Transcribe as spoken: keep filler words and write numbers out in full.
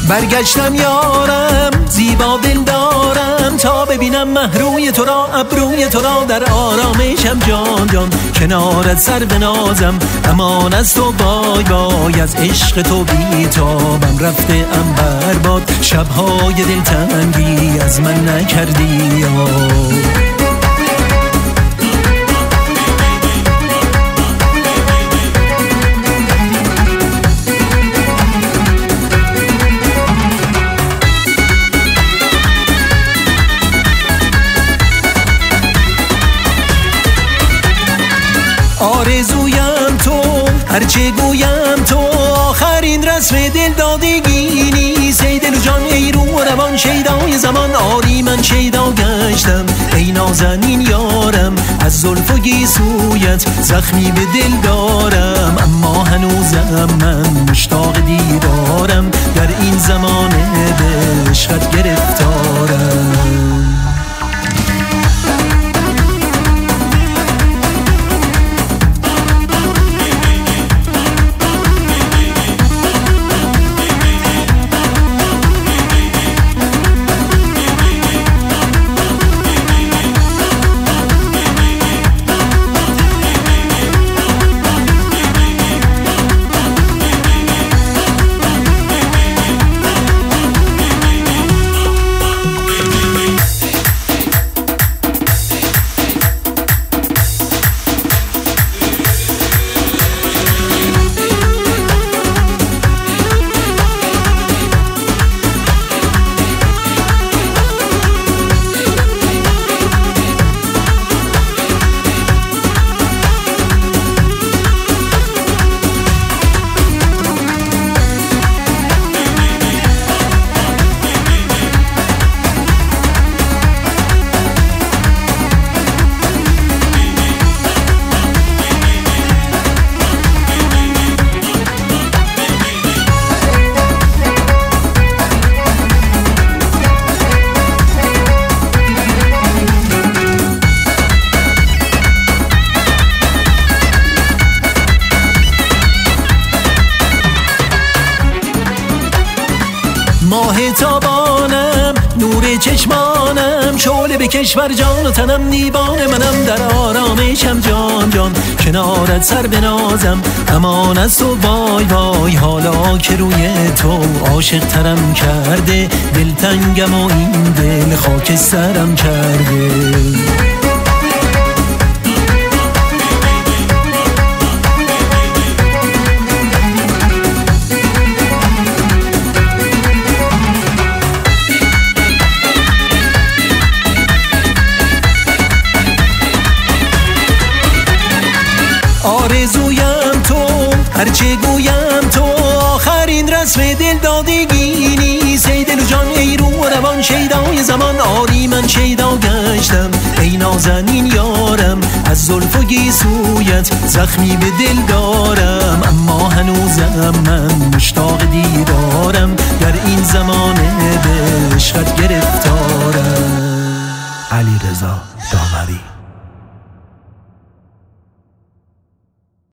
برگشتم یارم زیبا دل دارم، تا ببینم مهروی تو را ابروی تو را در آرامشم جان جان. کنارت سر به نازم امان از تو بای بای، از عشق تو بی تابم رفته ام برباد. شبهای دلتنگی از من نکردی آه. آرزویم تو هرچه گویم تو، آخرین رسم دل دادگی نیست. ای دل و جان ای رو و روان شیدای زمان، آری من شیدا گشتم ای نازنین یارم. از زلف و گیسویت زخمی به دل دارم، اما هنوزم من مشتاق دیدارم. در این زمانه به عشقت گرفتارم. ماه تابانم نور چشمانم، شعله به کشور جان و تنم دیوان منم. در آرامشم جان جان کنارت سر بنازم امان از تو وای وای. حالا که روی تو عاشق ترم کرده، دلتنگم و این دل خاک سرم کرده. آرزویم تو هرچه گویم تو، آخرین رسم دل دادگی نیست. ای دل و جان ای رو و روان شیدای زمان، آری من شیدا گشتم ای نازنین یارم. از زلف و گیسویت زخمی به دل دارم، اما هنوزم من مشتاق دیدارم. در این زمانه به عشقت گرفتارم. علیرضا داوری.